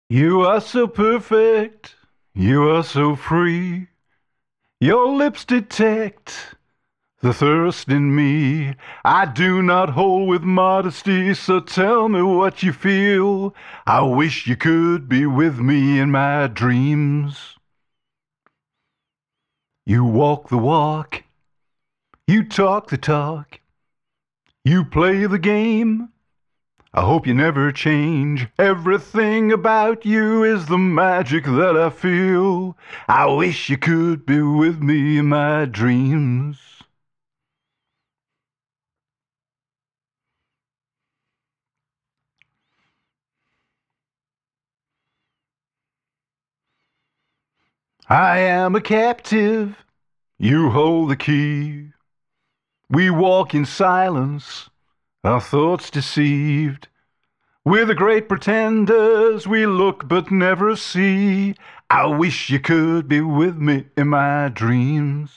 You are so perfect, you are so free. Your lips detect the thirst in me. I do not hold with modesty, so tell me what you feel. I wish you could be with me in my dreams. You walk the walk, you talk the talk, you play the game. I hope you never change. Everything about you is the magic that I feel. I wish you could be with me in my dreams. I am a captive, you hold the key. We walk in silence, our thoughts deceived. We're the great pretenders, we look but never see. I wish you could be with me in my dreams.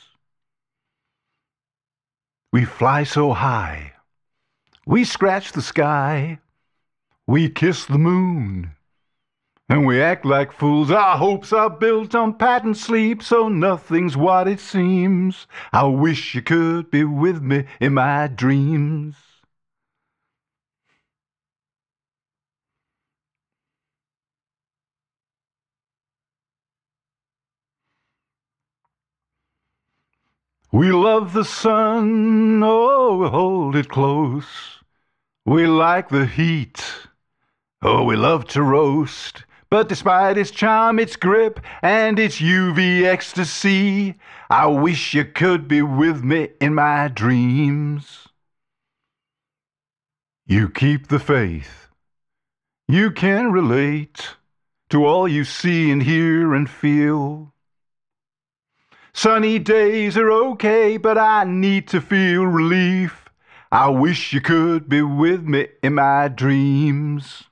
We fly so high, we scratch the sky, we kiss the moon, and we act like fools. Our hopes are built on patent sleep, so nothing's what it seems. I wish you could be with me in my dreams. We love the sun, oh, hold it close. We like the heat, oh, we love to roast. But despite its charm, its grip, and its UV ecstasy, I wish you could be with me in my dreams. You keep the faith, you can relate to all you see and hear and feel. Sunny days are okay, but I need to feel relief. I wish you could be with me in my dreams.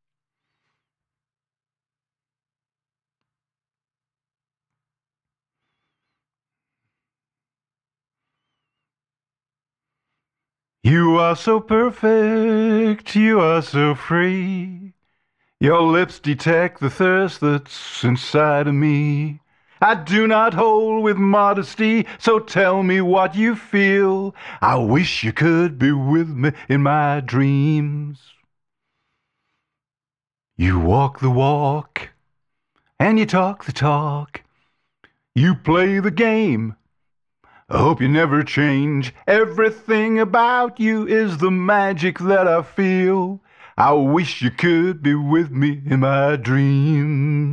You are so perfect, you are so free. Your lips detect the thirst that's inside of me. I do not hold with modesty, so tell me what you feel. I wish you could be with me in my dreams. You walk the walk, and you talk the talk. You play the game. I hope you never change. Everything about you is the magic that I feel. I wish you could be with me in my dreams.